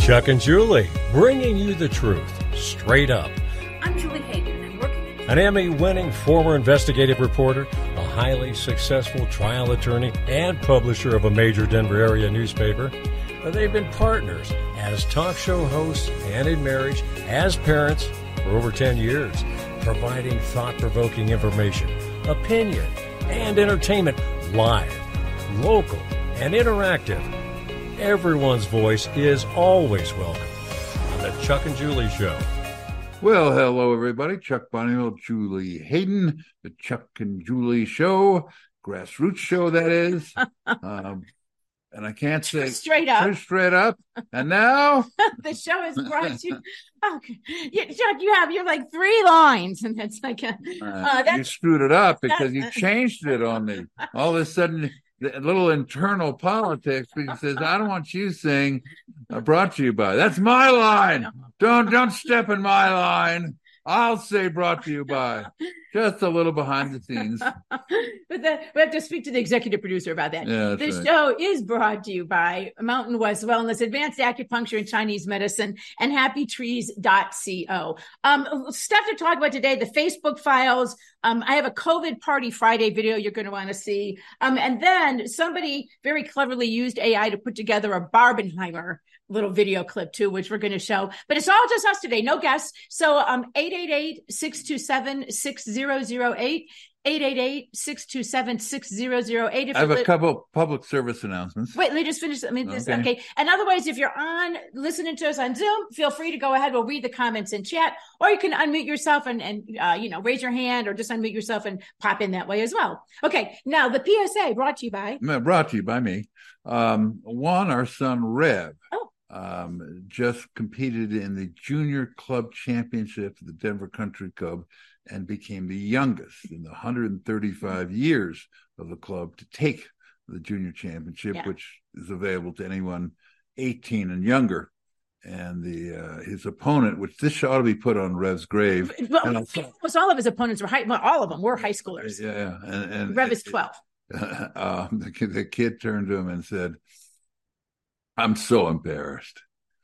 Chuck and Julie, bringing you the truth, straight up. I'm Julie Hayden, and I'm working An Emmy-winning former investigative reporter, a highly successful trial attorney, and publisher of a major Denver area newspaper. They've been partners as talk show hosts and in marriage, as parents for over 10 years, providing thought-provoking information, opinion, and entertainment live, local, and interactive. Everyone's voice is always welcome on the Chuck and Julie Show. Well, hello, everybody. Chuck Bonneville, Julie Hayden, the Chuck and Julie Show, grassroots show, that is. And I can't say straight up. And now the show is brought to you. Okay. Chuck, you're like three lines, and it's like you screwed it up because you changed it on me. All of a sudden, the little internal politics, because says, I don't want you saying brought to you by. That's my line. Don't step in my line. I'll say brought to you by. Just a little behind the scenes. But we have to speak to the executive producer about that. Yeah, this right. show is brought to you by Mountain West Wellness, Advanced Acupuncture and Chinese Medicine, and happytrees.co. Stuff to talk about today, the Facebook files. I have a COVID Party Friday video you're going to want to see. And then somebody very cleverly used AI to put together a Barbenheimer little video clip too, which we're going to show, but it's all just us today, no guests. So 888-627-6008, 888-627-6008. I have a couple public service announcements. Wait, let me just finish. Okay. And otherwise, if you're listening to us on Zoom, feel free to go ahead. We'll read the comments in chat, or you can unmute yourself and raise your hand, or just unmute yourself and pop in that way as well. Okay. Now the PSA brought to you by me. One, our son Rev. Oh. Just competed in the junior club championship of the Denver Country Club and became the youngest in the 135 years of the club to take the junior championship, which is available to anyone 18 and younger. And his opponent, which this ought to be put on Rev's grave. Well, almost all of his opponents were all of them were high schoolers. Yeah. And Rev is 12. The kid turned to him and said, I'm so embarrassed.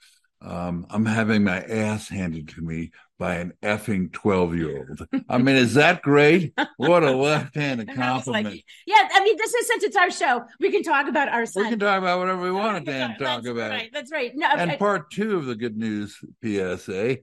I'm having my ass handed to me by an effing 12-year-old. I mean, is that great? What a left-handed compliment. This is, since it's our show, we can talk about our son. We can talk about whatever we want to talk about. Right, that's right. Part two of the good news PSA,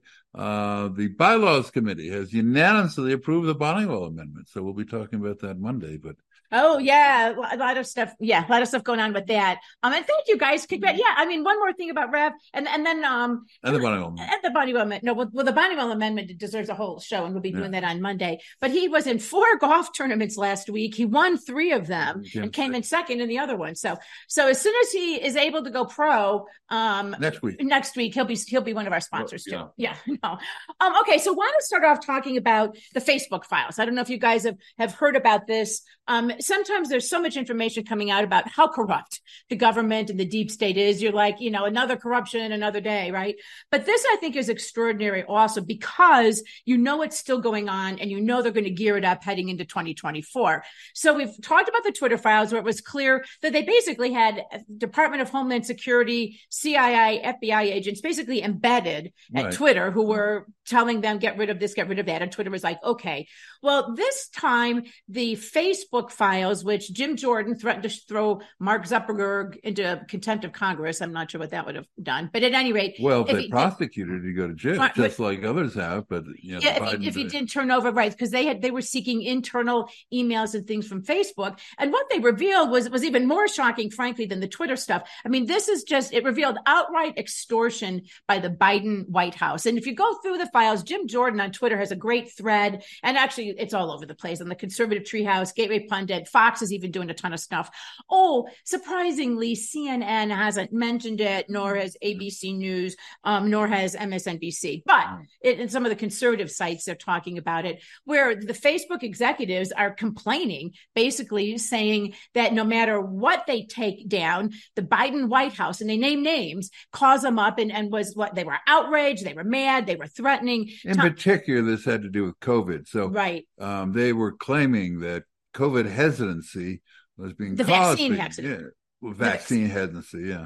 the Bylaws Committee has unanimously approved the Bonneville Amendment. So we'll be talking about that Monday, but oh, yeah. A lot of stuff. Yeah. A lot of stuff going on with that. And thank you guys. One more thing about Rev and then, and the Bonneville Amendment. And the Bonneville Amendment. No, well, the Bonneville Amendment deserves a whole show, and we'll be doing that on Monday. But he was in 4 golf tournaments last week. He won 3 of them and came in second in the other one. So as soon as he is able to go pro, next week, he'll be one of our sponsors too. Yeah. No. Okay. So why don't we start off talking about the Facebook files? I don't know if you guys have heard about this. Sometimes there's so much information coming out about how corrupt the government and the deep state is. You're like, another corruption, another day, right? But this, I think, is extraordinary also because it's still going on, and they're going to gear it up heading into 2024. So we've talked about the Twitter files where it was clear that they basically had Department of Homeland Security, CIA, FBI agents basically embedded at Twitter who were telling them, get rid of this, get rid of that. And Twitter was like, okay. Well, this time the Facebook files, which Jim Jordan threatened to throw Mark Zuckerberg into contempt of Congress. I'm not sure what that would have done, but at any rate, well, if they prosecuted, you go to jail, just like others have. But if he did turn over rights, because they were seeking internal emails and things from Facebook, and what they revealed was even more shocking, frankly, than the Twitter stuff. I mean, it revealed outright extortion by the Biden White House. And if you go through the files, Jim Jordan on Twitter has a great thread, and actually it's all over the place on the Conservative Treehouse, Gateway Pundit, Fox is even doing a ton of stuff. Oh, surprisingly, CNN hasn't mentioned it, nor has ABC News, nor has MSNBC. But in some of the conservative sites, they're talking about it, where the Facebook executives are complaining, basically saying that no matter what they take down, the Biden White House, and they name names, calls them up and was what they were outraged, they were mad, they were threatening. In particular, this had to do with COVID. So they were claiming that COVID hesitancy was being the caused vaccine hesitancy. Vaccine hesitancy,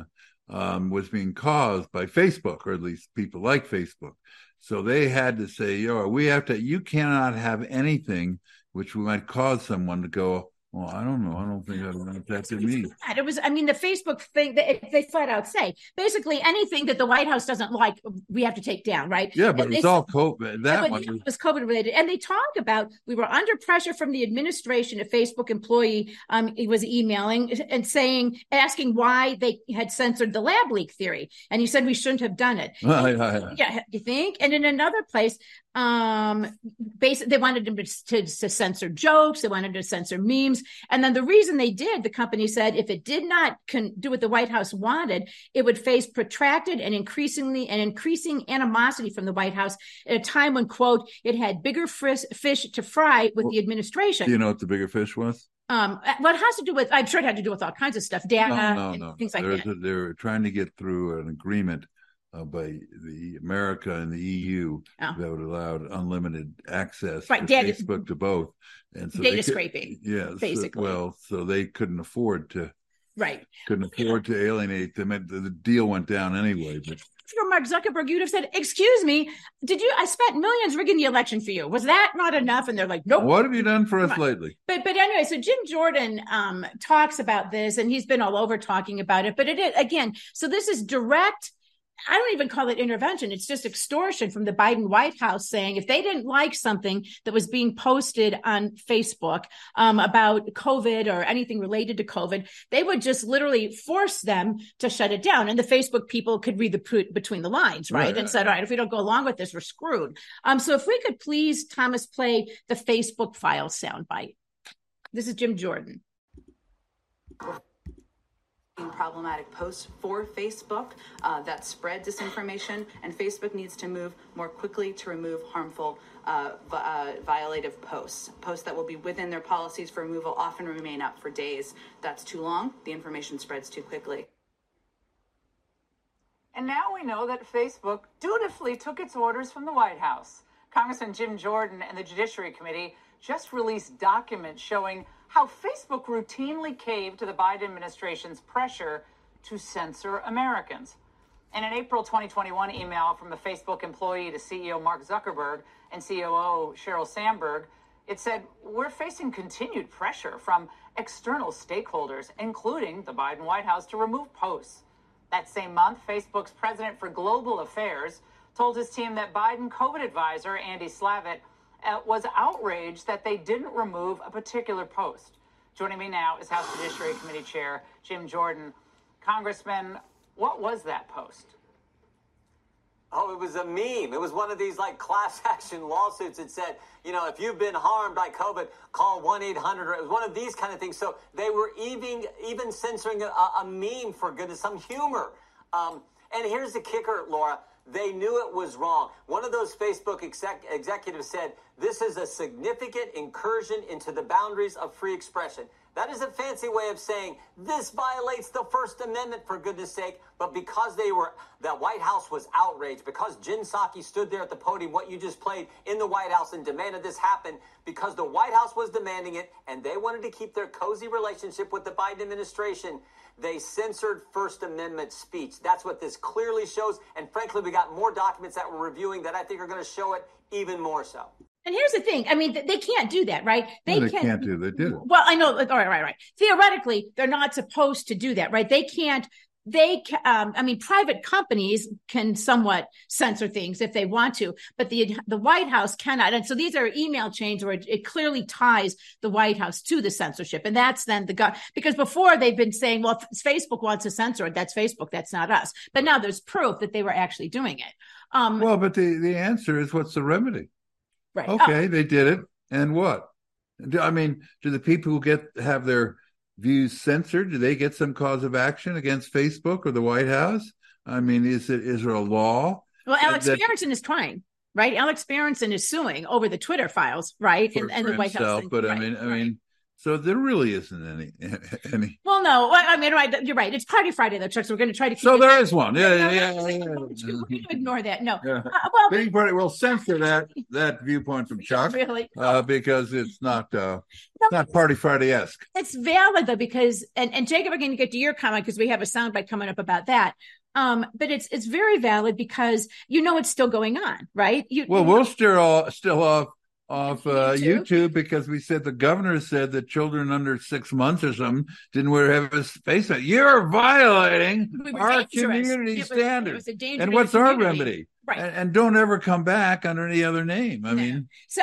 was being caused by Facebook, or at least people like Facebook. So they had to say, you cannot have anything which might cause someone to go, well, I don't know. I don't think that to me. It was, the Facebook thing, they flat out say, basically anything that the White House doesn't like, we have to take down, right? Yeah, but it's all COVID. It was COVID related. And they talk about, we were under pressure from the administration. A Facebook employee he was emailing and asking why they had censored the lab leak theory. And he said we shouldn't have done it. Yeah, you think? And in another place, basically they wanted them to censor jokes. They wanted to censor memes. And then the reason they did, the company said, if it did not do what the White House wanted, it would face protracted and increasing animosity from the White House at a time when, quote, it had bigger fish to fry with the administration. Do you know what the bigger fish was? What it has to do with, I'm sure it had to do with all kinds of stuff, data, no. Things like that. They were trying to get through an agreement by the America and the EU that would allow unlimited access to Facebook to both, and so data scraping. Yes, basically. So they couldn't afford to. Right. Couldn't afford to alienate them. The deal went down anyway. But for Mark Zuckerberg, you'd have said, "Excuse me, I spent millions rigging the election for you. Was that not enough?" And they're like, "Nope." What have you done for us lately? But anyway, so Jim Jordan talks about this, and he's been all over talking about it. But it is, again, so this is direct. I don't even call it intervention. It's just extortion from the Biden White House saying if they didn't like something that was being posted on Facebook about COVID or anything related to COVID, they would just literally force them to shut it down. And the Facebook people could read between the lines, right? And said, all right, if we don't go along with this, we're screwed. So if we could please, Thomas, play the Facebook file soundbite. This is Jim Jordan. Problematic posts for Facebook that spread disinformation, and Facebook needs to move more quickly to remove harmful violative posts that will be within their policies for removal often remain up for days. That's too long. The information spreads too quickly. And now we know that Facebook dutifully took its orders from the White House. Congressman Jim Jordan and the Judiciary Committee just released documents showing how Facebook routinely caved to the Biden administration's pressure to censor Americans. In an April 2021 email from a Facebook employee to CEO Mark Zuckerberg and COO Sheryl Sandberg, it said, "We're facing continued pressure from external stakeholders, including the Biden White House, to remove posts." That same month, Facebook's president for global affairs told his team that Biden COVID advisor Andy Slavitt was outraged that they didn't remove a particular post. Joining me now is House Judiciary Committee Chair Jim Jordan. Congressman, what was that post? Oh, it was a meme. It was one of these class action lawsuits that said, if you've been harmed by COVID, call 1-800. It was one of these kind of things. So they were even censoring a meme, for goodness, some humor. And here's the kicker, Laura. They knew it was wrong. One of those Facebook executives said, "This is a significant incursion into the boundaries of free expression." That is a fancy way of saying this violates the First Amendment, for goodness sake. But because the White House was outraged, because Jen Psaki stood there at the podium, what you just played, in the White House and demanded this happen, because the White House was demanding it and they wanted to keep their cozy relationship with the Biden administration, they censored First Amendment speech. That's what this clearly shows. And frankly, we got more documents that we're reviewing that I think are going to show it even more so. And here's the thing. They can't do that, right? They can't do that. They did it. Well, I know. All right. Theoretically, they're not supposed to do that, right? They can't. Private companies can somewhat censor things if they want to, but the White House cannot. And so these are email chains where it clearly ties the White House to the censorship. And that's then because before they've been saying, well, if Facebook wants to censor it, that's Facebook, that's not us. But now there's proof that they were actually doing it. But the answer is, what's the remedy? Right. Okay, They did it. And what? Do the people who have their views censored, do they get some cause of action against Facebook or the White House? Is there a law? Well, Alex Berenson is trying, right? Alex Berenson is suing over the Twitter files, right? And the White House thing. But So there really isn't any. Well, no, I mean, right, you're right. It's Party Friday, though, Chuck. So we're going to try to. So there is one. Yeah. We're going to ignore that. No. Yeah. Well, we'll censor that viewpoint from Chuck, really, because it's not Party Friday-esque. It's valid though, because and Jacob, we're going to get to your comment because we have a soundbite coming up about that. But it's very valid because it's still going on, right? We're still off YouTube because we said the governor said that children under 6 months or something didn't have a face mask. You're violating our community standards. And what's our remedy? Right. And don't ever come back under any other name. I mean, so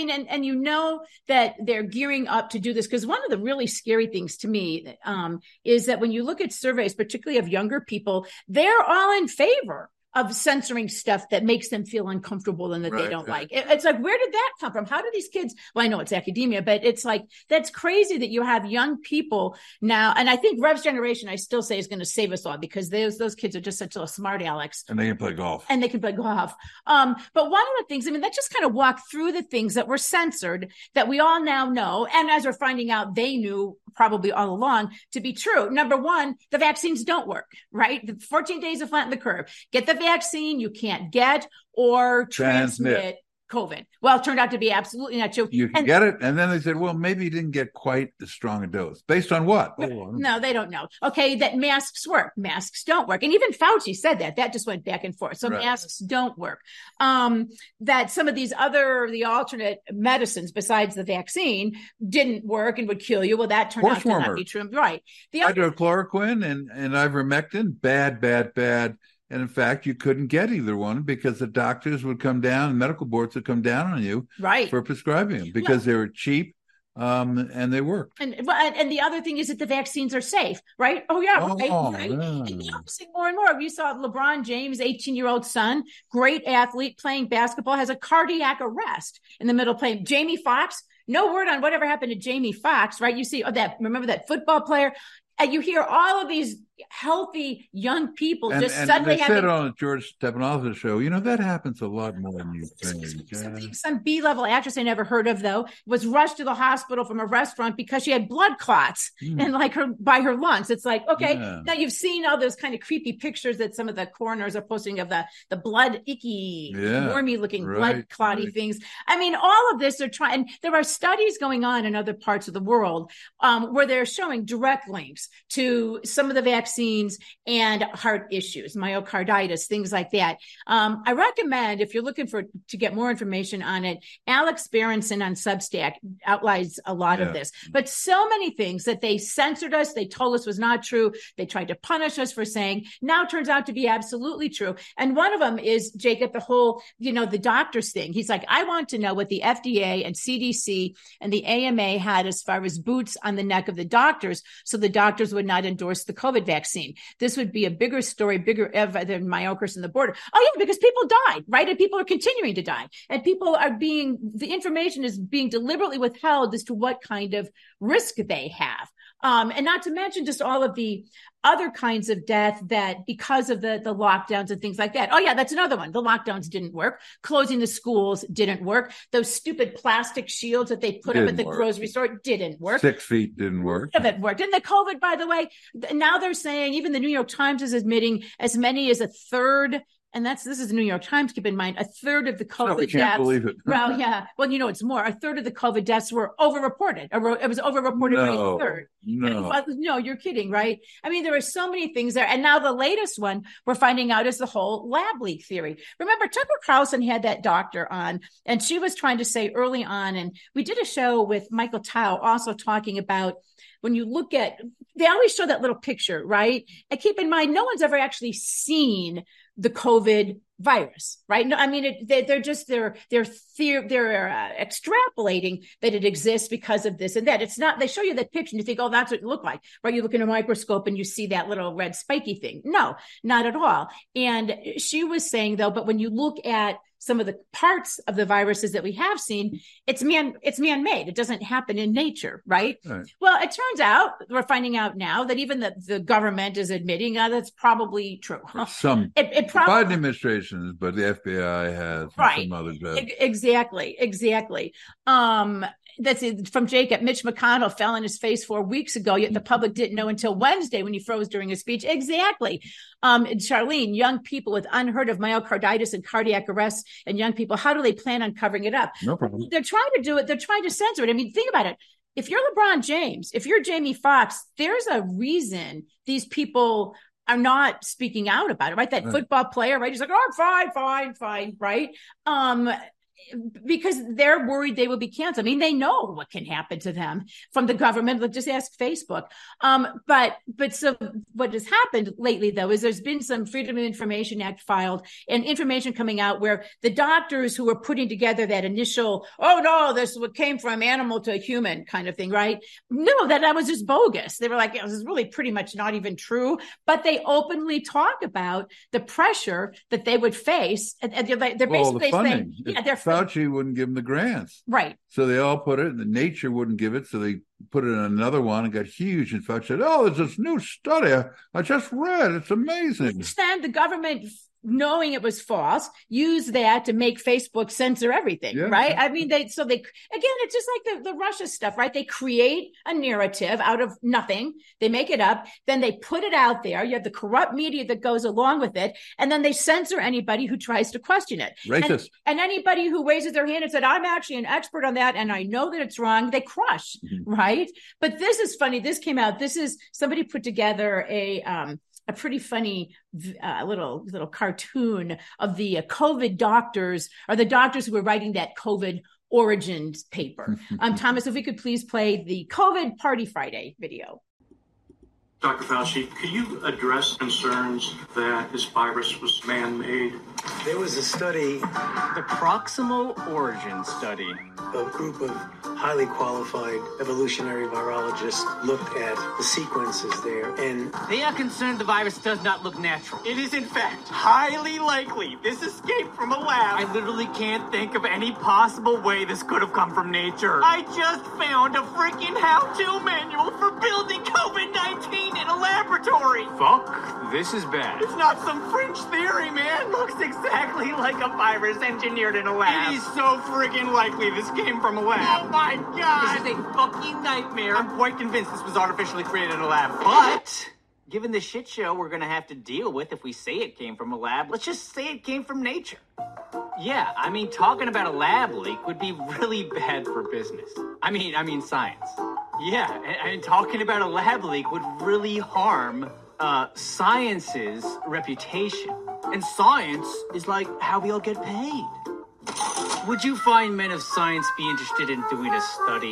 and that they're gearing up to do this because one of the really scary things to me is that when you look at surveys, particularly of younger people, they're all in favor of censoring stuff that makes them feel uncomfortable and that they don't like. It's like, where did that come from? How do these kids, well, I know it's academia, but it's like, that's crazy that you have young people now. And I think Rev's generation, I still say, is going to save us all because those kids are just such a smart Alex. And they can play golf. But one of the things, let's just kind of walk through the things that were censored that we all now know. And as we're finding out, they knew probably all along to be true. Number one, the vaccines don't work, right? The 14 days to flatten the curve. Get the vaccine, you can't get or transmit COVID. Well, it turned out to be absolutely not true. You can get it. And then they said, well, maybe you didn't get quite as strong a dose. Based on what? No, they don't know. Okay, that masks work. Masks don't work. And even Fauci said that. That just went back and forth. So masks don't work. That some of these the alternate medicines besides the vaccine didn't work and would kill you. Well, that turned out to not be true. Right. Hydrochloroquine and ivermectin, bad. And in fact, you couldn't get either one because the doctors would come down, and medical boards would come down on you for prescribing them because they were cheap and they worked. And the other thing is that the vaccines are safe, right? Oh, yeah. Right. And you're seeing more and more. We saw LeBron James, 18-year-old son, great athlete playing basketball, has a cardiac arrest in the middle playing. Jamie Foxx, no word on whatever happened to Jamie Foxx, right? You see remember that football player? And you hear all of these healthy young people suddenly they said on George Stephanopoulos' show, that happens a lot more than you think. Some B-level actress I never heard of, though, was rushed to the hospital from a restaurant because she had blood clots by her lungs. It's like, okay, now you've seen all those kind of creepy pictures that some of the coroners are posting of the blood, icky, wormy looking blood clotty things. All of this they're trying, and there are studies going on in other parts of the world where they're showing direct links to some of the vaccines and heart issues, myocarditis, things like that. I recommend, if you're looking to get more information on it, Alex Berenson on Substack outlines a lot of this. But so many things that they censored us, they told us was not true. They tried to punish us for saying now turns out to be absolutely true. And one of them is, Jacob, the whole, the doctors thing. He's like, I want to know what the FDA and CDC and the AMA had as far as boots on the neck of the doctors, so the doctors would not endorse the COVID vaccine. This would be a bigger story, bigger than Mayorkas and the border. Oh, yeah, because people died, right? And people are continuing to die. And the information is being deliberately withheld as to what kind of risk they have. And not to mention just all of the other kinds of death that because of the lockdowns and things like that. Oh, yeah, that's another one. The lockdowns didn't work. Closing the schools didn't work. Those stupid plastic shields that they put up at the grocery store didn't work. 6 feet didn't work. None of it worked. And the COVID, by the way, now they're saying, even the New York Times is admitting as many as a third. And this is the New York Times, keep in mind, a third of the COVID deaths. Believe it. Well, yeah. Well, it's more. A third of the COVID deaths were overreported. It was overreported by a third. No, you're kidding, right? There are so many things there. And now the latest one we're finding out is the whole lab leak theory. Remember, Tucker Carlson had that doctor on, and she was trying to say early on, and we did a show with Michael Tao also talking about when you look at, they always show that little picture, right? And keep in mind, no one's ever actually seen the COVID virus, right? No, they're extrapolating that it exists because of this and that. It's not, they show you that picture and you think, oh, that's what it looked like, right? You look in a microscope and you see that little red spiky thing. No, not at all. And she was saying though, but when you look at some of the parts of the viruses that we have seen, it's man-made. It doesn't happen in nature, right? Well, it turns out, we're finding out now that even the government is admitting that's probably true. Some Biden administrations, but the FBI has, some others have. Exactly. that's from Jacob. Mitch McConnell fell on his face 4 weeks ago, yet the public didn't know until Wednesday when he froze during his speech. Exactly. Charlene, young people with unheard of myocarditis and cardiac arrests and young people, how do they plan on covering it up? No problem. They're trying to do it. They're trying to censor it. I mean, think about it. If you're LeBron James, if you're Jamie Foxx, there's a reason these people are not speaking out about it, right? That football player, right? He's like, oh, fine, right? Because they're worried they will be canceled. I mean, they know what can happen to them from the government. Let's just ask Facebook. But so what has happened lately, though, is there's been some Freedom of Information Act filed and information coming out where the doctors who were putting together that initial, oh, no, this is what came from animal to human kind of thing, right? No, that was just bogus. They were like, this is really pretty much not even true. But they openly talk about the pressure that they would face. And they're basically saying, they're Fauci wouldn't give them the grants. Right. So they all put it, and the Nature wouldn't give it, so they put it in another one and got huge. And Fauci said, oh, there's this new study I just read. It's amazing. Then the government, knowing it was false, used that to make Facebook censor everything, right? I mean, again, it's just like the Russia stuff, right? They create a narrative out of nothing. They make it up. Then they put it out there. You have the corrupt media that goes along with it. And then they censor anybody who tries to question it. Racist. And anybody who raises their hand and said, I'm actually an expert on that, and I know that it's wrong, they crush, right? But this is funny. This came out. This is somebody put together a pretty funny little cartoon of the COVID doctors, or the doctors who were writing that COVID origins paper. Thomas, if we could please play the COVID Party Friday video. Dr. Fauci, could you address concerns that this virus was man-made? There was a study, the Proximal Origin Study. A group of highly qualified evolutionary virologists looked at the sequences there, and they are concerned the virus does not look natural. It is, in fact, highly likely this escaped from a lab. I literally can't think of any possible way this could have come from nature. I just found a freaking how-to manual for building COVID-19 in a laboratory. Fuck, this is bad. It's not some French theory, man. Looks exactly like a virus engineered in a lab. It is so freaking likely this came from a lab. Oh my god! This is a fucking nightmare. I'm quite convinced this was artificially created in a lab. But given the shit show we're gonna have to deal with if we say it came from a lab, let's just say it came from nature. Yeah, I mean, talking about a lab leak would be really bad for business. I mean science. Yeah, and talking about a lab leak would really harm science's reputation. And science is like how we all get paid. Would you find men of science be interested in doing a study?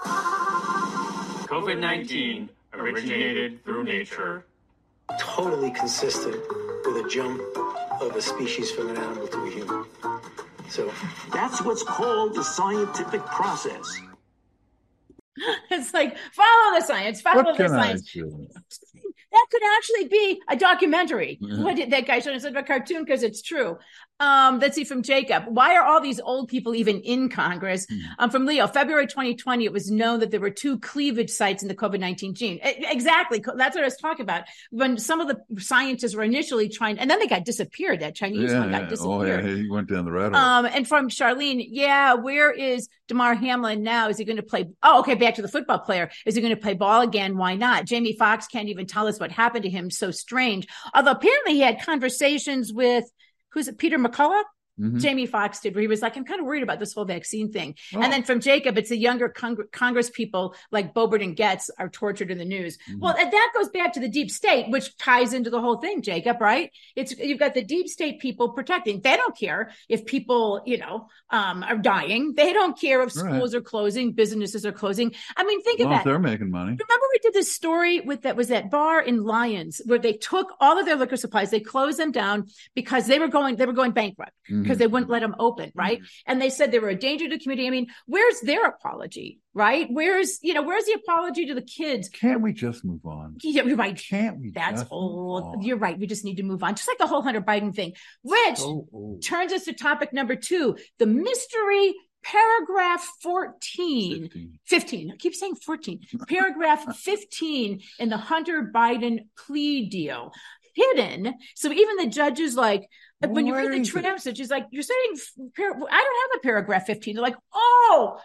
COVID-19 originated through nature. Totally consistent with a jump of a species from an animal to a human. So that's what's called the scientific process. It's like, follow the science, follow the science. That could actually be a documentary. What did that guy show? It's a cartoon because it's true. Let's see, from Jacob. Why are all these old people even in Congress? From Leo, February 2020, it was known that there were 2 cleavage sites in the COVID-19 gene. Exactly. That's what I was talking about. When some of the scientists were initially trying, and then they got disappeared. That Chinese one got disappeared. Oh, yeah, he went down the rabbit hole. And from Charlene, where is Damar Hamlin now? Is he going to play? Back to the football player. Is he going to play ball again? Why not? Jamie Foxx can't even tell us what happened to him. So strange. Although apparently he had conversations with, who's it, Peter McCullough? Jamie Foxx did, where he was like, I'm kind of worried about this whole vaccine thing. And then from Jacob, it's the younger Congress people like Boebert and Getz are tortured in the news. Well, that goes back to the deep state, which ties into the whole thing, Jacob, right? You've got the deep state people protecting. They don't care if people, are dying. They don't care if schools are closing, businesses are closing. I mean, think of that. They're making money. Remember we did this story that was that bar in Lyons where they took all of their liquor supplies, they closed them down because they were going bankrupt. Because they wouldn't let them open, right? And they said they were a danger to the community. I mean, where's their apology, right? Where's the apology to the kids? Can't we just move on? Yeah, you're right. Can't we? That's old. You're right. We just need to move on. Just like the whole Hunter Biden thing, which turns us to topic number 2, the mystery paragraph 15. I keep saying 14. Paragraph 15 in the Hunter Biden plea deal. Hidden. So even the judge is like, when you read the transcript, she's like, you're saying, I don't have a paragraph 15. They're like, I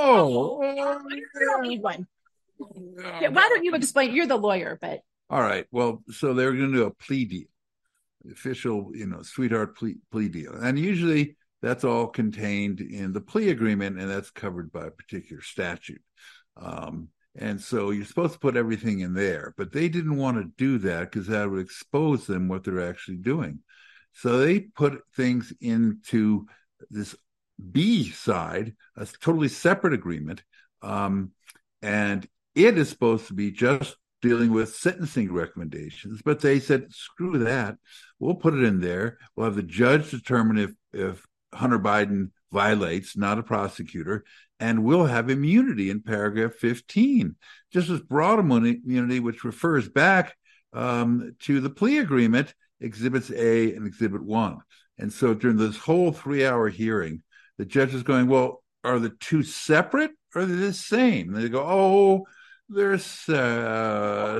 don't need one. Yeah, why don't you explain? You're the lawyer, but. All right. Well, so they're going to do a plea deal, official, sweetheart plea deal. And usually that's all contained in the plea agreement, and that's covered by a particular statute. And so you're supposed to put everything in there, but they didn't want to do that because that would expose them what they're actually doing. So they put things into this B side, a totally separate agreement. And it is supposed to be just dealing with sentencing recommendations, but they said, screw that. We'll put it in there. We'll have the judge determine if Hunter Biden violates, not a prosecutor, and we'll have immunity in paragraph 15, just as broad immunity, which refers back to the plea agreement, Exhibits A and Exhibit 1. And so during this whole 3-hour hearing, the judge is going, well, are the two separate or are they the same? And they go, there's and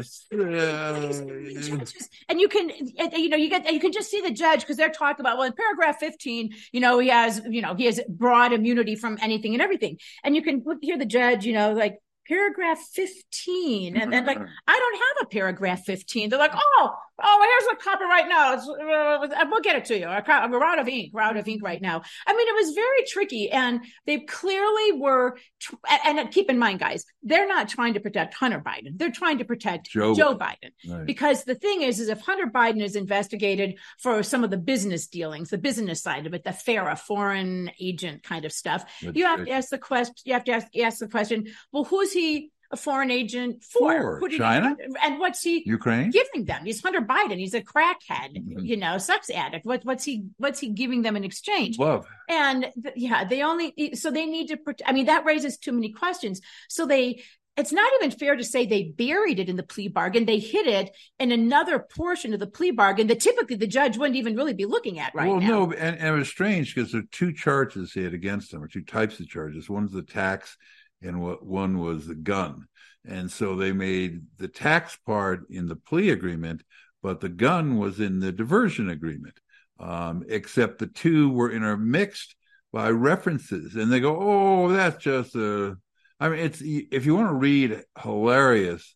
you can just see the judge because they're talking about, well, in paragraph 15, he has broad immunity from anything and everything. And you can hear the judge, like paragraph 15. And then like, I don't have a paragraph 15. They're like, here's a copy right now. We'll get it to you. We're out of ink right now. I mean, it was very tricky, and they clearly were. And keep in mind, guys, they're not trying to protect Hunter Biden. They're trying to protect Joe Biden. Right. Because the thing is if Hunter Biden is investigated for some of the business dealings, the business side of it, the FARA, foreign agent kind of stuff, you have to ask the question. You have to ask the question. Well, who's he a foreign agent for? China? And what's he Ukraine giving them? He's Hunter Biden. He's a crackhead, sex addict. What's he giving them in exchange? Love. And they need to. That raises too many questions. So it's not even fair to say they buried it in the plea bargain. They hid it in another portion of the plea bargain that typically the judge wouldn't even really be looking at now. No, and it was strange because there are two charges he had against him, or two types of charges. One's the tax, and one was the gun. And so they made the tax part in the plea agreement, but the gun was in the diversion agreement, except the two were intermixed by references. And they go, that's just it's, if you want to read hilarious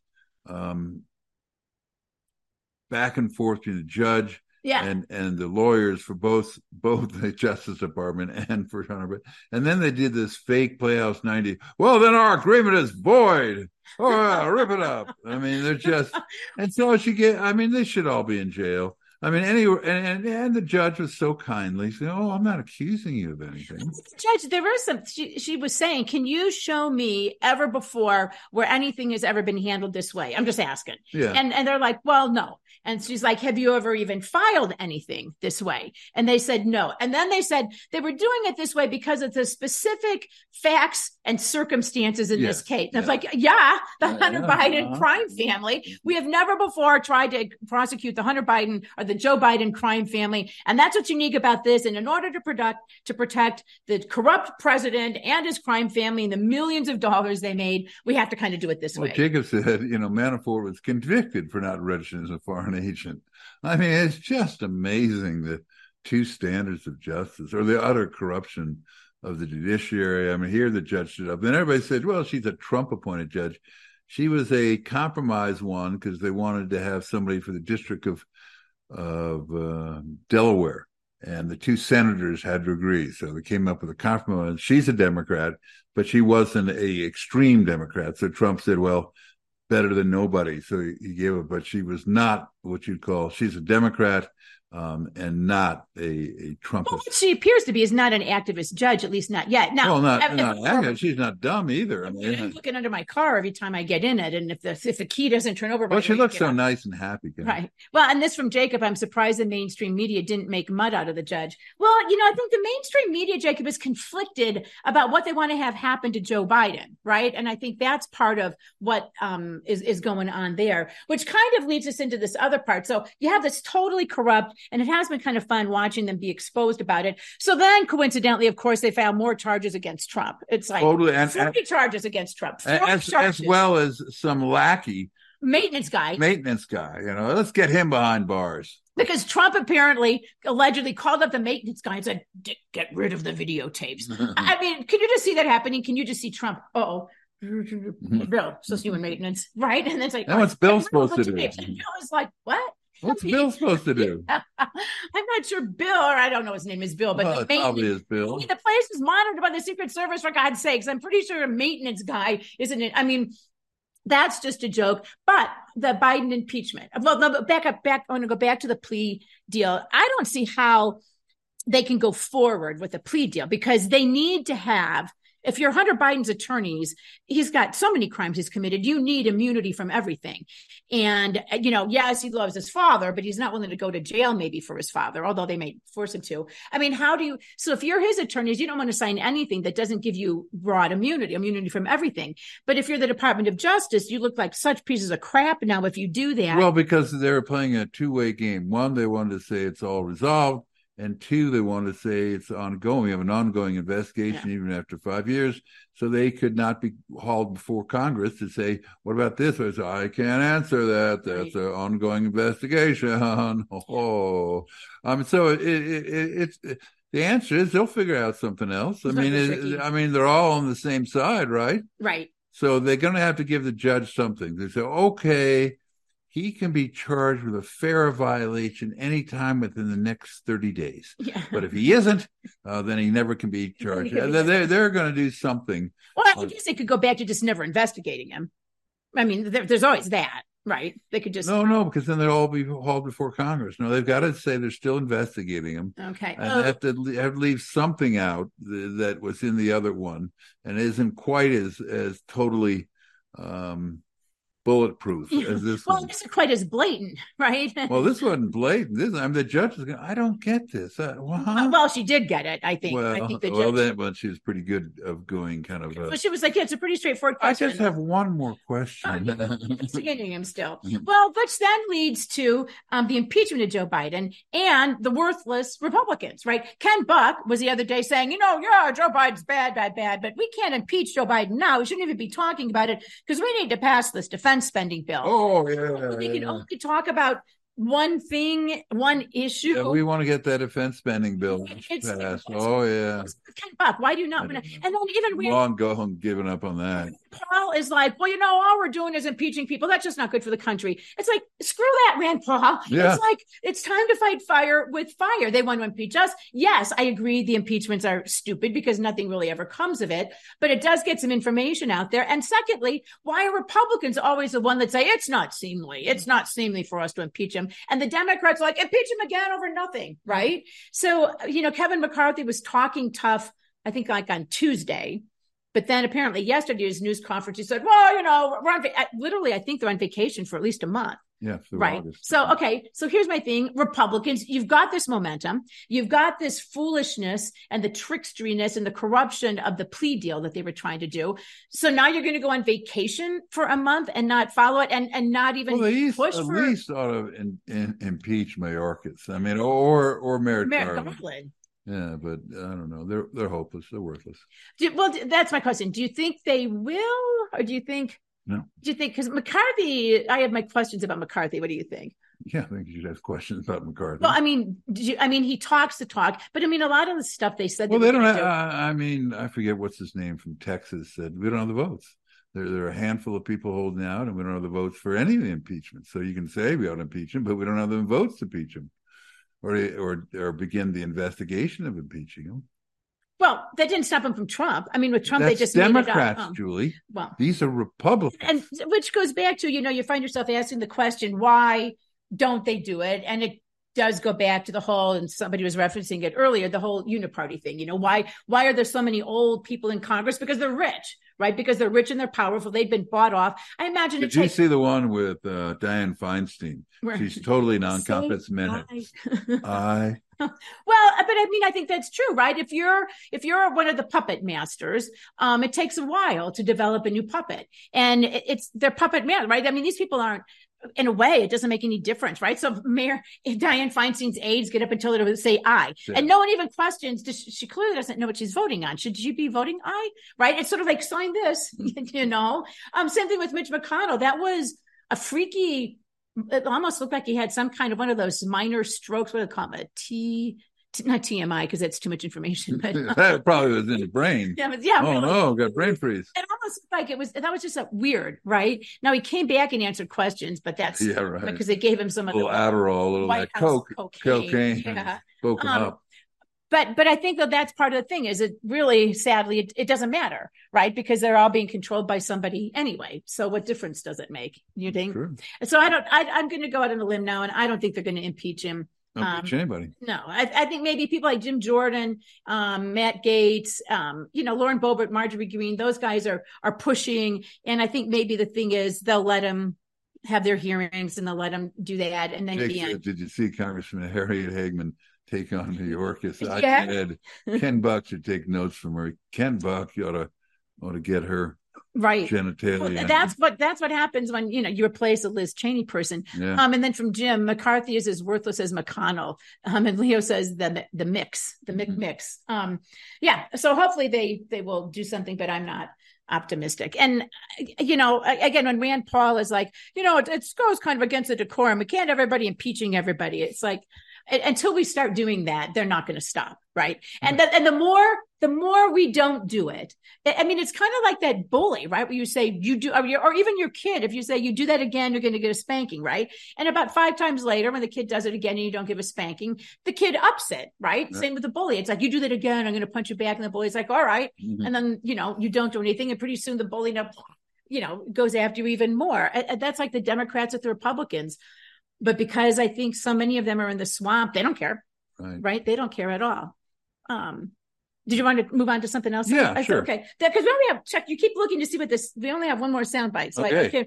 back and forth between the judge and the lawyers for both the Justice Department and for Hunter Biden. And then they did this fake Playhouse 90. Well, then our agreement is void. Rip it up. They're just, and so they should all be in jail. Anyway, and the judge was so kindly saying, I'm not accusing you of anything. Judge, there was she was saying, can you show me ever before where anything has ever been handled this way? I'm just asking. Yeah. And they're like, well, no. And she's like, have you ever even filed anything this way? And they said, no. And then they said they were doing it this way because of the specific facts and circumstances in this case. And it's like, the Hunter Biden crime family. We have never before tried to prosecute the Hunter Biden or the Joe Biden crime family. And that's what's unique about this. And in order to protect the corrupt president and his crime family and the millions of dollars they made, we have to kind of do it this way. Jacob said, Manafort was convicted for not registering as a foreign agent. It's just amazing the two standards of justice, or the utter corruption of the judiciary. Here the judge stood up. Then everybody said, well, she's a Trump-appointed judge. She was a compromise one because they wanted to have somebody for the District of Delaware, and the two senators had to agree. So they came up with a compromise. She's a Democrat, but she wasn't a extreme Democrat. So Trump said, well, better than nobody. So he gave it, but she was not what you'd call, she's a Democrat and not a Trumpist. Well, what she appears to be is not an activist judge, at least not yet. Now, not she's not dumb either. I'm looking under my car every time I get in it, and if the key doesn't turn over, she looks so nice and happy. Right. Well, and this from Jacob, I'm surprised the mainstream media didn't make mud out of the judge. Well, I think the mainstream media, Jacob, is conflicted about what they want to have happen to Joe Biden, right? And I think that's part of what is going on there, which kind of leads us into this other part. So you have this totally corrupt. And it has been kind of fun watching them be exposed about it. So then, coincidentally, of course, they filed more charges against Trump. It's like 40 charges against Trump. As well as some lackey maintenance guy. Let's get him behind bars. Because Trump apparently, allegedly called up the maintenance guy and said, get rid of the videotapes. I mean, can you just see that happening? Can you just see Trump? Bill, supposed to do in maintenance, right? And then it's like, what's Bill supposed to do? And Bill is like, what? What's Bill supposed to do? I'm not sure Bill, or I don't know his name is Bill, but it probably is Bill. The place is monitored by the Secret Service, for God's sakes. I'm pretty sure a maintenance guy isn't it. I mean, that's just a joke. But the Biden impeachment. Well, no, back. I want to go back to the plea deal. I don't see how they can go forward with a plea deal because they need to have. If you're Hunter Biden's attorneys, he's got so many crimes he's committed. You need immunity from everything. And, yes, he loves his father, but he's not willing to go to jail maybe for his father, although they may force him to. I mean, so if you're his attorneys, you don't want to sign anything that doesn't give you broad immunity from everything. But if you're the Department of Justice, you look like such pieces of crap now if you do that. Well, because they're playing a two-way game. One, they wanted to say it's all resolved. And two, they want to say it's ongoing. We have an ongoing investigation even after 5 years. So they could not be hauled before Congress to say, what about this? I can't answer that. That's an ongoing investigation. So it's the answer is they'll figure out something else. I mean, they're all on the same side, right? Right. So they're going to have to give the judge something. They say, okay, he can be charged with a FARA violation anytime within the next 30 days. Yeah. But if he isn't, then he never can be charged. They're going to do something. Well, I guess they could go back to just never investigating him. I mean, there's always that, right? They could just... No, because then they'll all be hauled before Congress. No, they've got to say they're still investigating him. Okay. And they have to leave something out that was in the other one and isn't quite as totally... bulletproof as this one. This isn't quite as blatant, right? Well, this wasn't blatant. The judge is going, I don't get this. Well, she did get it, I think. Well, I think the judge... she was pretty good of going kind of... Well, she was like, it's a pretty straightforward question. I just have one more question. Investigating him still. Well, which then leads to the impeachment of Joe Biden and the worthless Republicans, right? Ken Buck was the other day saying, Joe Biden's bad, but we can't impeach Joe Biden now. We shouldn't even be talking about it because we need to pass this defense spending bill. Oh, yeah. We can only talk about one thing, one issue. Yeah, we want to get that defense spending bill passed. Oh, yeah. Why do you not want to? And then even long gone giving up on that. Paul is like, well, all we're doing is impeaching people. That's just not good for the country. It's like, screw that, Rand Paul. Yeah. It's like, it's time to fight fire with fire. They want to impeach us. Yes, I agree the impeachments are stupid because nothing really ever comes of it, but it does get some information out there. And secondly, why are Republicans always the one that say, it's not seemly. It's not seemly for us to impeach him. And the Democrats are like, impeach him again over nothing, right? So, Kevin McCarthy was talking tough, I think like on Tuesday. But then apparently yesterday's news conference, he said, well, we're on literally, I think they're on vacation for at least a month. Yeah. Right. August. So, okay. So here's my thing. Republicans, you've got this momentum. You've got this foolishness and the tricksteriness and the corruption of the plea deal that they were trying to do. So now you're going to go on vacation for a month and not follow it and not even push for... At least ought to impeach Mayorkas. I mean, or Merrick Garland. Yeah, but I don't know. They're hopeless. They're worthless. Well, that's my question. Do you think they will, or do you think? No. Do you think because McCarthy? I have my questions about McCarthy. What do you think? Yeah, I think you should have questions about McCarthy. Well, I mean, he talks the talk, but I mean, a lot of the stuff they said. Well, they don't have. I mean, I forget what's his name from Texas said we don't have the votes. There are a handful of people holding out, and we don't have the votes for any of the impeachment. So you can say we ought to impeach him, but we don't have the votes to impeach him. Or begin the investigation of impeaching him. Well, that didn't stop him from Trump. I mean, with Trump, That's they just Democrats, made it up. Julie. Well, these are Republicans, and which goes back to you find yourself asking the question, why don't they do it? And it does go back to the whole, and somebody was referencing it earlier, the whole uniparty thing. Why are there so many old people in Congress? Because they're rich, right? Because they're rich and they're powerful. They've been bought off. I imagine. Did you see the one with Dianne Feinstein? She's totally non-competence minute. Well, but I mean, I think that's true, right? If you're one of the puppet masters, it takes a while to develop a new puppet, and they're puppet man, right? I mean, these people aren't. In a way, it doesn't make any difference, right? So if Dianne Feinstein's aides get up and tell her to say aye, and no one even questions, she clearly doesn't know what she's voting on. Should she be voting aye, right? It's sort of like, sign this, Same thing with Mitch McConnell. That was a freaky, it almost looked like he had some kind of one of those minor strokes. What do they call it? Not TMI, because that's too much information. But that probably was in the brain. Yeah, oh really. No, got brain freeze. It almost looked like that was just weird, right? Now he came back and answered questions, but that's right. Because they gave him some of the Adderall, a little White House cocaine, spoken up. But I think that's part of the thing is it really, sadly, it doesn't matter, right? Because they're all being controlled by somebody anyway. So what difference does it make? You think? Sure. So I'm going to go out on a limb now, and I don't think they're going to impeach him. Don't impeach anybody. No, I think maybe people like Jim Jordan, Matt Gaetz, Lauren Boebert, Marjorie Greene, those guys are pushing. And I think maybe the thing is they'll let them have their hearings and they'll let them do that. And then at the end. Did you see Congressman Harriet Hagman take on New York? I said Ken Buck should take notes from her. Ken Buck, you ought to get her right genitalia. Well, that's what happens when you replace a Liz Cheney person. Yeah. And then from Jim, McCarthy is as worthless as McConnell. And Leo says the mix. So hopefully they will do something, but I'm not optimistic. And again, when Rand Paul is like, it goes kind of against the decorum. We can't have everybody impeaching everybody. It's like, until we start doing that, they're not going to stop, right? And the more we don't do it, I mean, it's kind of like that bully, right? Where you say you do, or even your kid, if you say you do that again, you're going to get a spanking, right? And about 5 times later, when the kid does it again and you don't give a spanking, the kid ups it, right? Yeah. Same with the bully. It's like, you do that again, I'm going to punch you back. And the bully's like, all right. Mm-hmm. And then, you don't do anything. And pretty soon the bully, goes after you even more. That's like the Democrats with the Republicans. But because I think so many of them are in the swamp, they don't care, right? They don't care at all. Did you want to move on to something else? Yeah, sure. Okay, because we only have Chuck. You keep looking to see what this. We only have one more soundbite, so okay.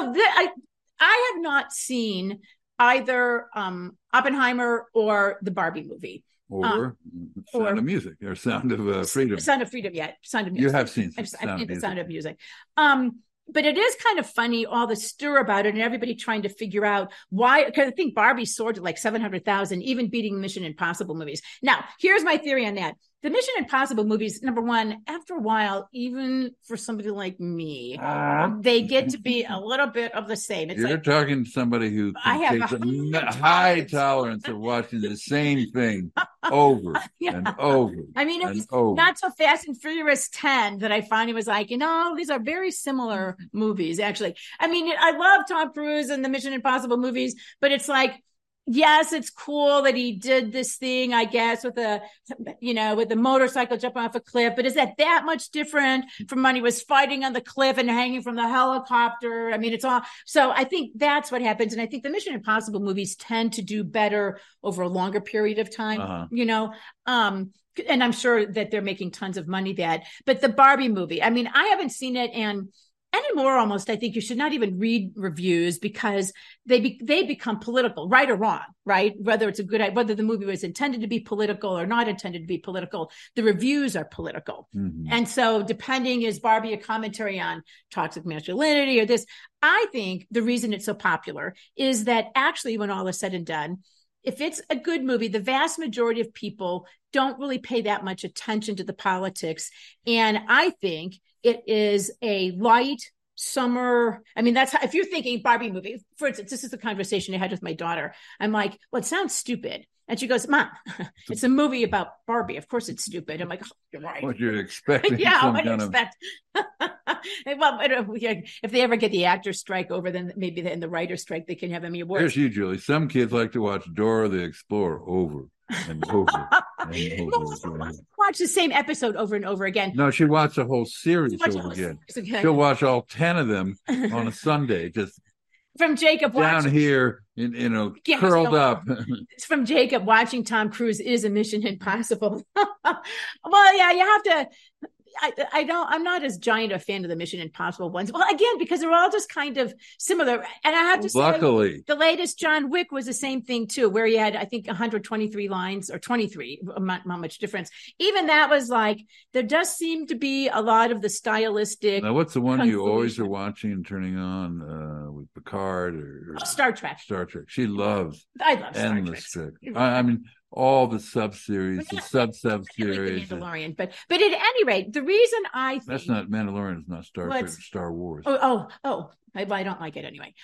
I have not seen either Oppenheimer or the Barbie movie. Or Sound of Music, or Sound of Freedom. Sound of Freedom, yeah. Sound of Music. You have seen Sound of Music. But it is kind of funny, all the stir about it and everybody trying to figure out why, because I think Barbie soared to like 700,000, even beating Mission Impossible movies. Now, here's my theory on that. The Mission Impossible movies, number one, after a while, even for somebody like me, they get to be a little bit of the same. It's You're talking to somebody who takes a high tolerance of watching the same thing over and over. I mean, it was not so Fast and Furious 10 that I finally was like, these are very similar movies, actually. I mean, I love Tom Cruise and the Mission Impossible movies, but it's like, yes, it's cool that he did this thing, I guess, with the motorcycle jumping off a cliff. But is that much different from when he was fighting on the cliff and hanging from the helicopter? I mean, it's all. So I think that's what happens. And I think the Mission Impossible movies tend to do better over a longer period of time, and I'm sure that they're making tons of money but the Barbie movie, I mean, I haven't seen it, and anymore, almost, I think you should not even read reviews because they become political, right or wrong, right? Whether it's whether the movie was intended to be political or not intended to be political, the reviews are political. Mm-hmm. And so depending, is Barbie a commentary on toxic masculinity or this? I think the reason it's so popular is that actually, when all is said and done, if it's a good movie, the vast majority of people don't really pay that much attention to the politics. And I think it is a light summer. I mean, that's how, if you're thinking Barbie movie, for instance, this is the conversation I had with my daughter. I'm like, well, it sounds stupid. And she goes, Mom, it's a movie about Barbie. Of course it's stupid. I'm like, oh, you're right. What you're expecting. Yeah, what do you expect? Well, if they ever get the actor strike over, then maybe in the writer strike, they can have Emmy Awards. Here's you, Julie. Some kids like to watch Dora the Explorer over and over. Watch the same episode over and over again. No, she watched the whole series over again. She'll watch all 10 of them on a Sunday, just from Jacob down here, curled up. It's from Jacob watching Tom Cruise is a Mission Impossible. Well, yeah, you have to. I'm not as giant a fan of the Mission Impossible ones. Well, again, because they're all just kind of similar. And I have to say, the latest John Wick was the same thing too, where he had, I think, 123 lines or 23, not much difference. Even that was like, there does seem to be a lot of the stylistic. Now, what's the one you always are watching and turning on with Picard or Star Trek? Star Trek. She loves. I love endless Star Trek. I mean, all the sub-series, the sub-series. Mandalorian, but at any rate, the reason I think that's not Mandalorian is not Star Wars. Oh. I don't like it anyway.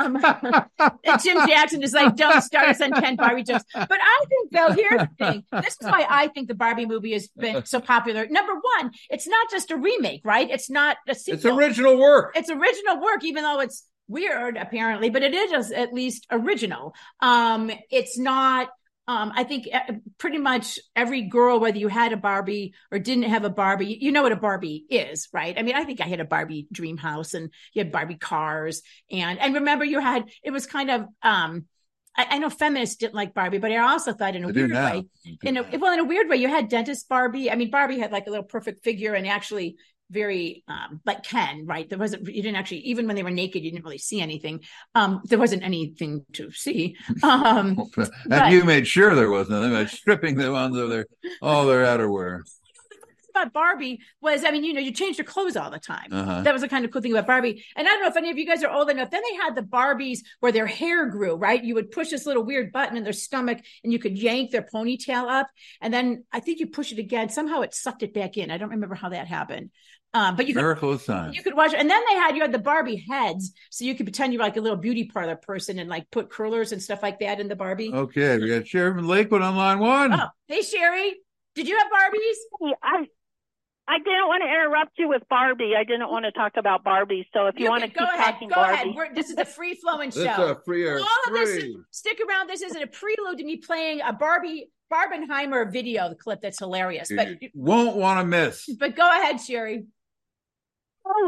Jim Jackson is like, don't start us on 10 Barbie jokes. But I think, though, here's the thing. This is why I think the Barbie movie has been so popular. Number one, it's not just a remake, right? It's not a sequel. It's original work. It's original work, even though it's weird, apparently, but it is at least original. It's not. I think pretty much every girl, whether you had a Barbie or didn't have a Barbie, you know what a Barbie is, right? I mean, I think I had a Barbie dream house and you had Barbie cars. And remember it was kind of, I know feminists didn't like Barbie, but I also thought in a weird way, in a weird way, you had dentist Barbie. I mean, Barbie had like a little perfect figure and actually very like Ken, right? You didn't actually, even when they were naked, you didn't really see anything. There wasn't anything to see. And you made sure there was nothing by stripping them onto all their outerwear. About Barbie was, I mean, you changed your clothes all the time. That was the kind of cool thing about Barbie. And I don't know if any of you guys are old enough. Then they had the Barbies where their hair grew, right? You would push this little weird button in their stomach and you could yank their ponytail up. And then I think you push it again. Somehow it sucked it back in. I don't remember how that happened. But you could watch it. And then you had the Barbie heads. So you could pretend you were like a little beauty parlor person and like put curlers and stuff like that in the Barbie. Okay. We got Sherry from Lakewood on line one. Oh, hey, Sherry. Did you have Barbies? I didn't want to interrupt you with Barbie. I didn't want to talk about Barbie. So if you want to keep talking Barbie. Go ahead. This is a free-flowing show. This is a free. All of this, stick around. This isn't a prelude to me playing a Barbenheimer video clip that's hilarious. But you won't want to miss. But go ahead, Sherry. Oh,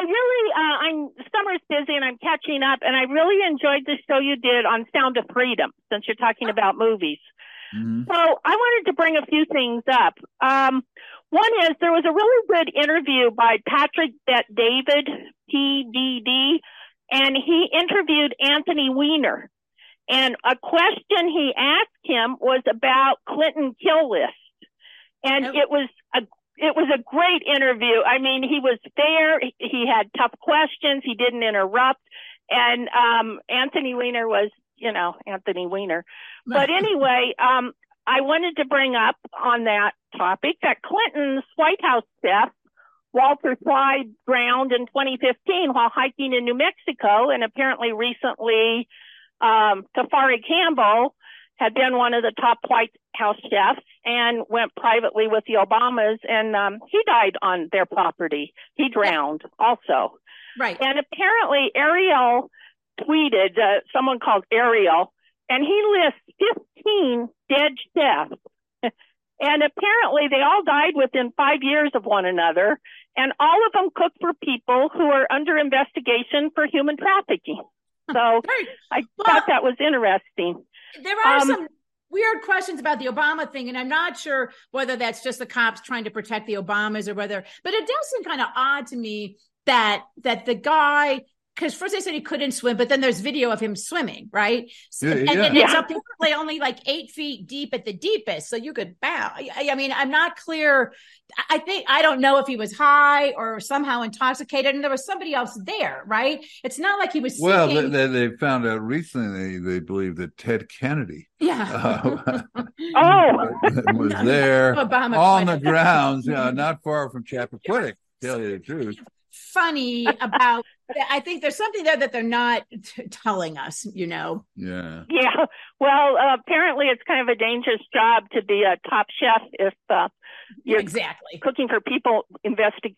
summer's busy and I'm catching up. And I really enjoyed the show you did on Sound of Freedom, since you're talking about movies. Mm-hmm. So I wanted to bring a few things up. One is there was a really good interview by Patrick Bet-David, PDD, and he interviewed Anthony Weiner. And a question he asked him was about Clinton kill list. And it was a great interview. I mean, he was fair. He had tough questions. He didn't interrupt. And Anthony Weiner was, Anthony Weiner. But anyway, I wanted to bring up on that topic that Clinton's White House staff, Walter Clyde, drowned in 2015 while hiking in New Mexico. And apparently recently, Tafari Campbell had been one of the top White House chefs and went privately with the Obamas. And he died on their property. He drowned also. Right. And apparently Ariel tweeted, someone called Ariel, and he lists 15 dead chefs. And apparently they all died within 5 years of one another. And all of them cooked for people who are under investigation for human trafficking. So I thought that was interesting. There are some weird questions about the Obama thing, and I'm not sure whether that's just the cops trying to protect the Obamas or whether, but it does seem kind of odd to me that the guy, because first they said he couldn't swim, but then there's video of him swimming, right? And it's apparently only like 8 feet deep at the deepest, so you could bow. I mean, I'm not clear. I don't know if he was high or somehow intoxicated, and there was somebody else there, right? It's not like he was sinking. Well, they found out recently, they believe that Ted Kennedy was there on the grounds, not far from Chappaquiddick, to tell you the truth. Funny about, I think there's something there that they're not telling us, Yeah. Yeah. Well, apparently it's kind of a dangerous job to be a top chef if you're cooking for people connected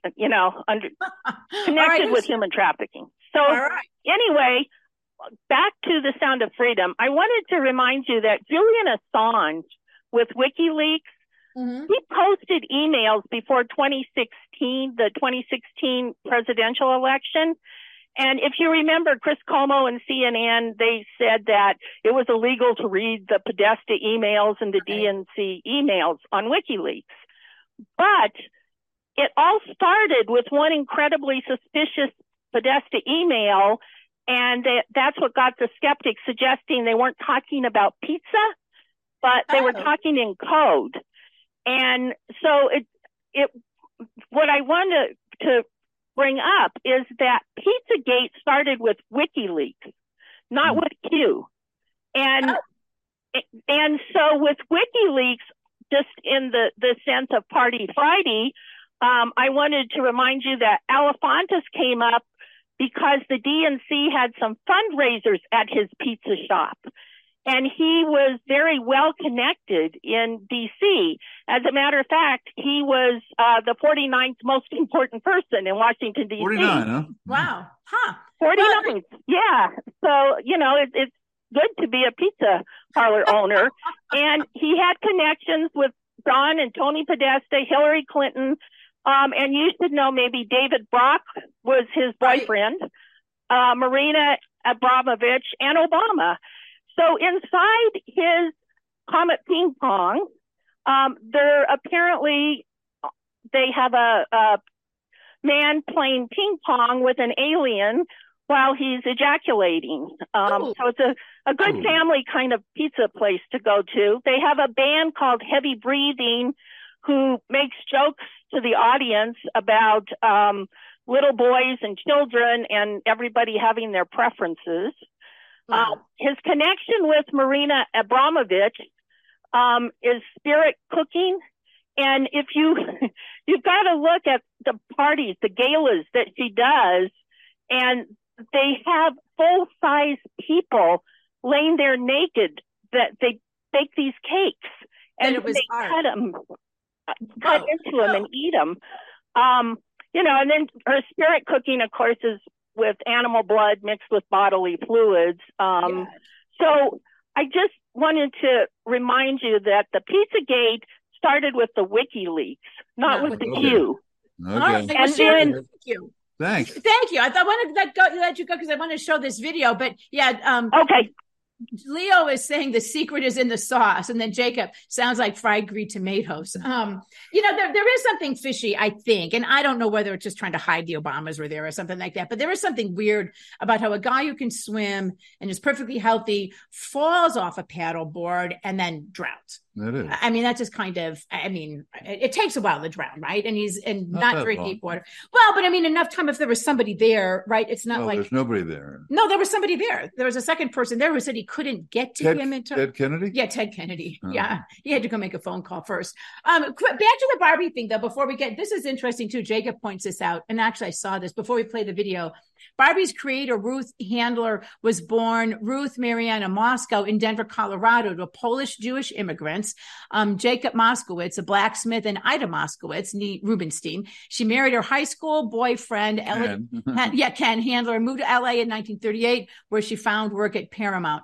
with human trafficking. So anyway, back to the Sound of Freedom. I wanted to remind you that Julian Assange with WikiLeaks, he posted emails before the 2016 presidential election. And if you remember, Chris Cuomo and CNN, they said that it was illegal to read the Podesta emails and the DNC emails on WikiLeaks. But it all started with one incredibly suspicious Podesta email, and that's what got the skeptics suggesting they weren't talking about pizza, but they were talking in code. And so what I want to bring up is that Pizzagate started with WikiLeaks, not with Q. And And so with WikiLeaks, just in the sense of Party Friday, I wanted to remind you that Alefantis came up because the DNC had some fundraisers at his pizza shop. And he was very well connected in D.C. As a matter of fact, he was the 49th most important person in Washington, D.C. 49, huh? Wow. Huh. 49th. Yeah. So, it's good to be a pizza parlor owner. And he had connections with John and Tony Podesta, Hillary Clinton, and you should know maybe David Brock was his boyfriend, Marina Abramovich, and Obama. So inside his Comet Ping Pong, they have a man playing ping pong with an alien while he's ejaculating. So it's a good family kind of pizza place to go to. They have a band called Heavy Breathing who makes jokes to the audience about little boys and children and everybody having their preferences. His connection with Marina Abramovich is Spirit Cooking. And if you've got to look at the parties, the galas that she does, and they have full-size people laying there naked that they bake these cakes and they cut into them and eat them. And then her Spirit Cooking, of course, is with animal blood mixed with bodily fluids. So I just wanted to remind you that the Pizzagate started with the WikiLeaks, not with the Q. Okay. All right, and then, thank you. Thanks. Thank you. I wanted to let you go because I want to show this video, but okay. Leo is saying the secret is in the sauce, and then Jacob sounds like fried green tomatoes. There is something fishy, I think, and I don't know whether it's just trying to hide the Obamas were there or something like that, but there is something weird about how a guy who can swim and is perfectly healthy falls off a paddleboard and then drowns. That is. I mean, that's just kind of, it takes a while to drown, right? And he's in not very deep water. Well, but enough time if there was somebody there, right? It's not like. There's nobody there. No, there was somebody there. There was a second person there who said he couldn't get to him. Ted Kennedy? Yeah, Ted Kennedy. Oh. Yeah. He had to go make a phone call first. Back to the Barbie thing, though, before we get, this is interesting too. Jacob points this out. And actually I saw this before we play the video. Barbie's creator, Ruth Handler, was born Ruth Mariana Moskow in Denver, Colorado, to Polish Jewish immigrants, Jacob Moskowitz, a blacksmith, and Ida Moskowitz, Rubenstein. She married her high school boyfriend, Ken Handler, and moved to LA in 1938, where she found work at Paramount.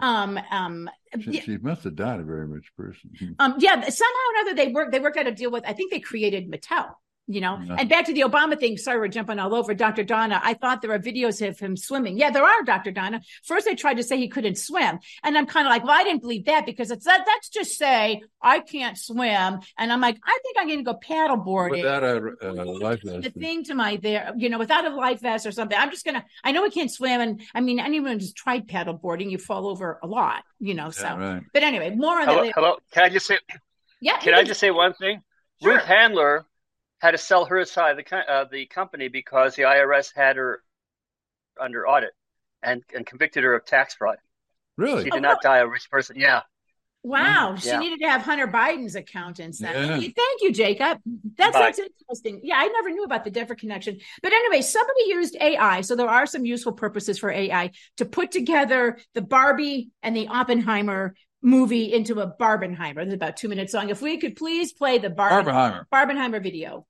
She must have died a very rich person. Somehow or another, they worked out a deal with, I think they created Mattel. And back to the Obama thing. Sorry, we're jumping all over. Dr. Donna, I thought there are videos of him swimming. Yeah, there are, Dr. Donna. First, they tried to say he couldn't swim. And I'm kind of like, well, I didn't believe that because that's just say I can't swim. And I'm like, I think I'm going to go paddleboarding. Without a life vest. The thing to my without a life vest or something. I'm just going to, I know I can't swim. And anyone who's tried paddleboarding, you fall over a lot, so. Right. But anyway, more on that later. Hello. Can I just say? Yeah. Can I just say one thing? Sure. Ruth Handler had to sell her side of the company because the IRS had her under audit and convicted her of tax fraud. Really? She did not die a rich person. Yeah. Wow. She needed to have Hunter Biden's accountants then. Yeah. Thank you, Jacob. That's interesting. Yeah, I never knew about the Denver connection. But anyway, somebody used AI. So there are some useful purposes for AI to put together the Barbie and the Oppenheimer movie into a Barbenheimer. It's about 2 minutes long. If we could please play the Barbenheimer video.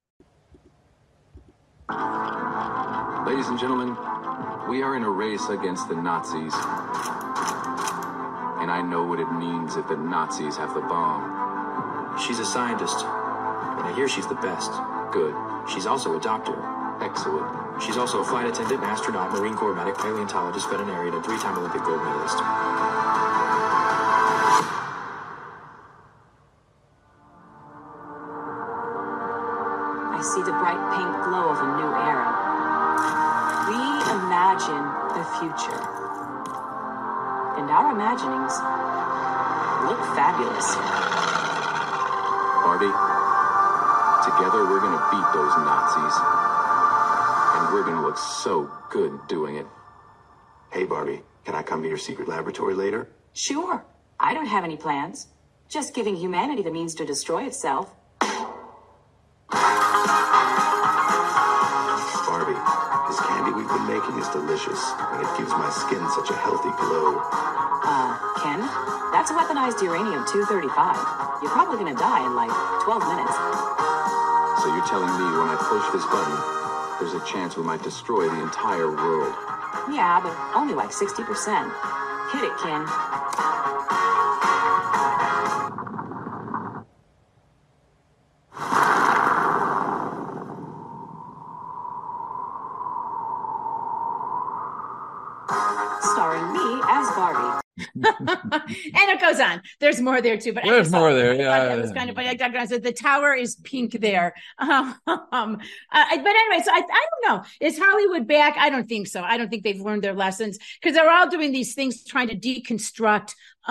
Ladies and gentlemen, we are in a race against the Nazis. And I know what it means if the Nazis have the bomb. She's a scientist, and I hear she's the best. Good. She's also a doctor. Excellent. She's also a flight attendant, astronaut, Marine Corps medic, paleontologist, veterinarian, and 3-time Olympic gold medalist. I see the bright pink glow of a new era. We imagine the future. And our imaginings look fabulous. Barbie, together we're going to beat those Nazis. And we're going to look so good doing it. Hey, Barbie, can I come to your secret laboratory later? Sure. I don't have any plans. Just giving humanity the means to destroy itself. Barbie, this candy we've been making is delicious, and it gives my skin such a healthy glow. Ken? That's weaponized uranium-235. You're probably gonna die in like 12 minutes. So you're telling me when I push this button, there's a chance we might destroy the entire world? Yeah, but only like 60%. Hit it, Ken. Starring me as Barbie. And it goes on. There's more there too, but there's more there. Yeah, it was kind of funny. So the tower is pink there. But anyway, so I don't know. Is Hollywood back? I don't think so. I don't think they've learned their lessons because they're all doing these things trying to deconstruct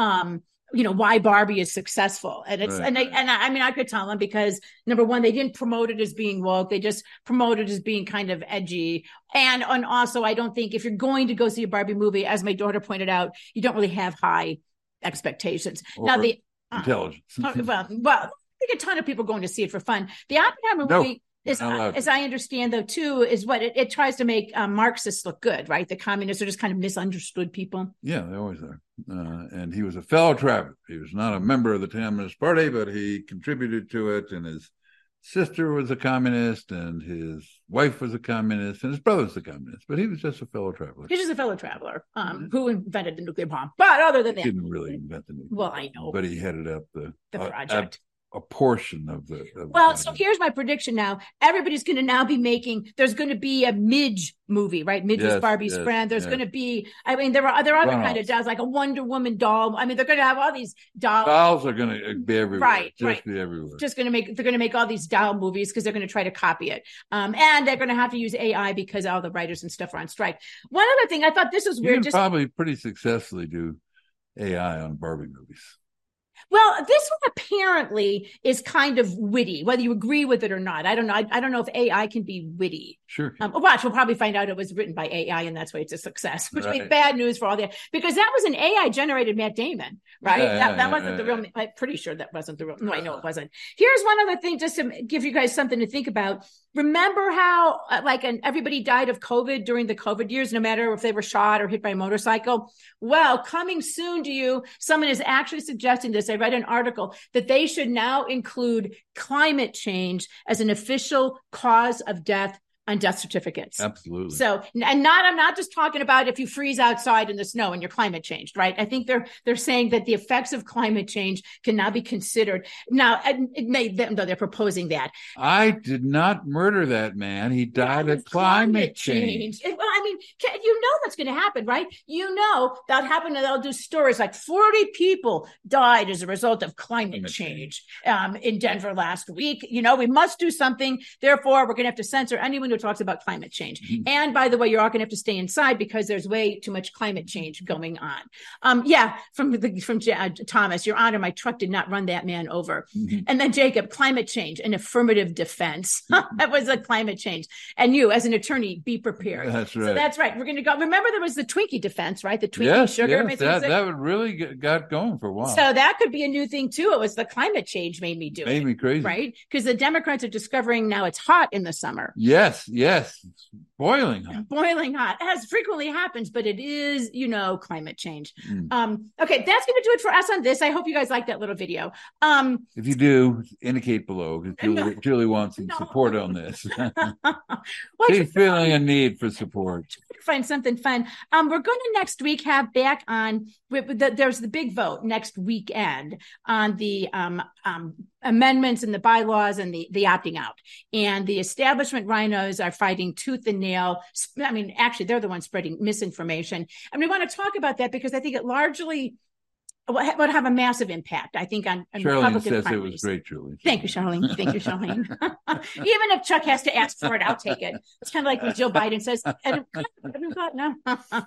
why Barbie is successful. And it's, right. and I mean, I could tell them because number one, they didn't promote it as being woke. They just promoted it as being kind of edgy. And also, I don't think if you're going to go see a Barbie movie, as my daughter pointed out, you don't really have high expectations. Or now the intelligence. well, I think a ton of people going to see it for fun. The Oppenheimer movie, as I understand, though, too, is what it tries to make Marxists look good, right? The communists are just kind of misunderstood people. Yeah, they always are. And he was a fellow traveler. He was not a member of the Communist Party, but he contributed to it. And his sister was a communist, and his wife was a communist, and his brother's a communist. But he was just a fellow traveler. He's just a fellow traveler who invented the nuclear bomb. But other than that, he didn't really invent the nuclear bomb. Well, I know. But he headed up the project. A portion of the. So here's my prediction now. Everybody's going to now be there's going to be a Midge movie, right? Midge is Barbie's friend. There's going to be, I mean, there are other kind of dolls, like a Wonder Woman doll. I mean, they're going to have all these dolls. Dolls are going to be everywhere. Right. Be everywhere. They're going to make all these doll movies because they're going to try to copy it. And they're going to have to use AI because all the writers and stuff are on strike. One other thing, I thought this was weird. You can probably pretty successfully do AI on Barbie movies. Well, this one apparently is kind of witty, whether you agree with it or not. I don't know. I don't know if AI can be witty. Sure. Watch, we'll probably find out it was written by AI, and that's why it's a success, which means bad news for all that. Because that was an AI-generated Matt Damon, right? That wasn't the real. I'm pretty sure that wasn't the real. No, I know it wasn't. Here's one other thing, just to give you guys something to think about. Remember how, everybody died of COVID during the COVID years, no matter if they were shot or hit by a motorcycle? Well, coming soon to you, someone is actually suggesting this. I read an article that they should now include climate change as an official cause of death on death certificates. Absolutely. So, I'm not just talking about if you freeze outside in the snow and you're climate changed, right? I think they're saying that the effects of climate change can now be considered. Now, they're proposing that. I did not murder that man. He died of climate change. Well, I mean, you know that's going to happen, right? You know that'll happen. They'll do stories like 40 people died as a result of climate change in Denver last week. You know, we must do something. Therefore, we're going to have to censor anyone who talks about climate change. Mm-hmm. And by the way, you're all going to have to stay inside because there's way too much climate change going on. From Thomas, Your Honor, my truck did not run that man over. Mm-hmm. And then Jacob, climate change, an affirmative defense. That was a climate change. And you, as an attorney, be prepared. That's right. So that's right. We're going to go. Remember, there was the Twinkie defense, right? The Twinkie sugar. Yes, that would really got going for a while. So that could be a new thing too. It was the climate change made me do it. Made me crazy, right? Because the Democrats are discovering now it's hot in the summer. Yes, it's boiling hot. As frequently happens, but it is, climate change. Okay, that's going to do it for us on this. I hope you guys like that little video. If you do, indicate below because Julie wants some support on this. She's feeling a need for support. Find something fun. We're going to next week have back on. There's the big vote next weekend on the amendments and the bylaws and the opting out. And the establishment rhinos are fighting tooth and nail. I mean, actually, they're the ones spreading misinformation. And we want to talk about that because I think it largely would have a massive impact, I think, on Republican says primaries. It was great, Julie. Thank you, Charlene. Even if Chuck has to ask for it, I'll take it. It's kind of like when Joe Biden says, no.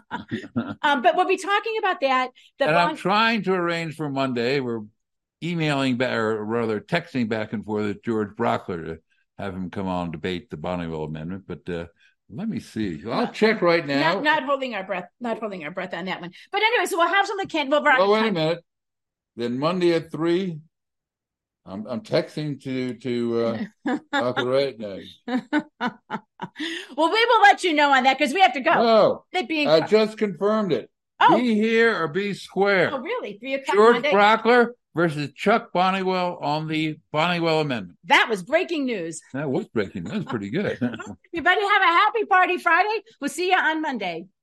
But we'll be talking about that. I'm trying to arrange for Monday. We're emailing back, or rather texting back and forth with George Brockler to have him come on and debate the Bonneville Amendment. But let me see. I'll check right now. Not holding our breath on that one. But anyway, so we'll have some of the wait a minute. Then Monday at 3. I'm texting to Dr. Right. Well, we will let you know on that because we have to go. No, I just confirmed it. Oh. Be here or be square. Oh, really? 3 o'clock George Monday? Brockler versus Chuck Bonniwell on the Bonniwell Amendment. That was breaking news. That was breaking. That was pretty good. Everybody have a happy party Friday. We'll see you on Monday.